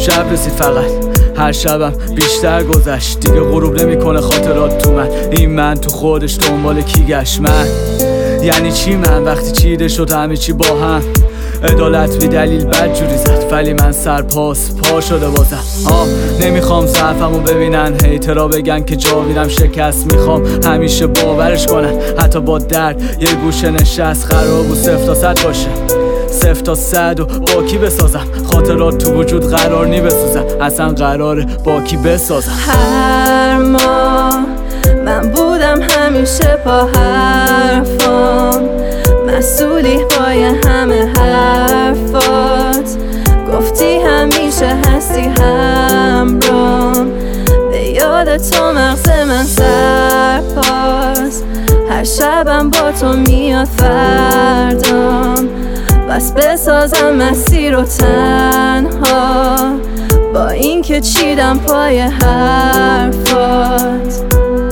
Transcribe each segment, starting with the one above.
شب رسید فقط هر شبم بیشتر گذشت دیگه غروب نمیکنه خاطرات تو من این من تو خودش دنبال کی گشت من یعنی چی من وقتی چیده شد همه چی با هم عدالت بی دلیل بد جوری زد ولی من سرپاس پا شده بازم نمیخوام ضعفمو ببینن هیترا بگن که جاویدم شکست میخوام همیشه باورش کنن حتی با درد یه گوشه نشست قرار بود 0 تا 100 باشه 0 تا 100 و با کی بسازم خاطرات تو وجود قرار نی بسازم اصلا قراره با کی بسازم هر ماه من بودم همیشه پا حرفام مسئولی پای همه حرفات گفتی همیشه هستی همرام به یاد تو مغز من سرپاس هر شبم با تو میاد فردام بس بسازم مسیر رو تنها با این که چیدم پای حرفات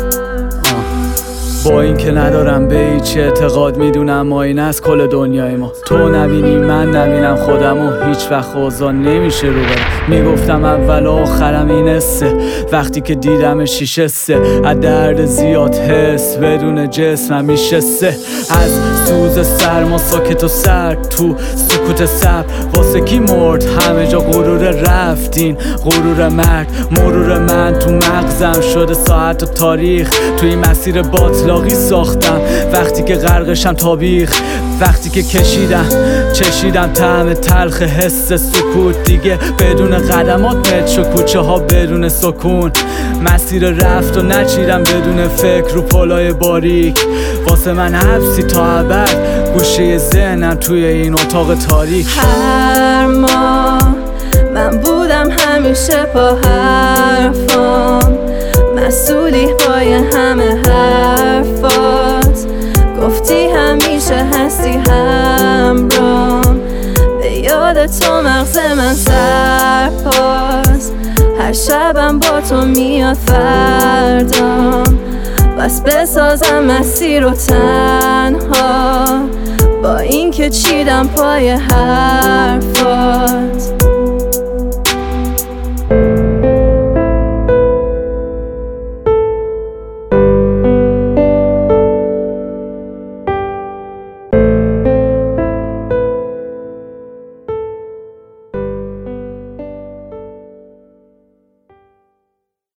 با این که ندارم به هیچ اعتقاد میدونم آینه از کل دنیای ما تو نبینی من نبینم خودم و هیچ وقت اوضاع نمیشه رو برم میگفتم اول و آخرم این حسه وقتی که دیدم شیشه سه از درد زیاد حس بدون جسمم میشسته از سوز سرما ساکت و سرد تو سکوت سب واسه کی مرد همه جا غرور رفتین غرور مرد مرور من تو مغزم شده ساعت و تاریخ توی مسیر باطلاقی ساختم وقتی که غرقشم تابیخ وقتی که چشیدم طعم تلخ حس سکوت دیگه بدون قدمات مت شو کوچه ها بدون سکون مسیر رفت و نچیدم بدون فکر رو پلای باریک واسه من حبسی تا ابد گوشه ذهنم توی این اتاق تاریک هر ماه من بودم همیشه پا حرفام مسئولی پای همه حرفات گفتی همیشه هستی همرام به یاد تو مغز من سرپاس هر شبم با تو میاد فردام بس بسازم مسیر رو تنها با این که چیدم پای حرفات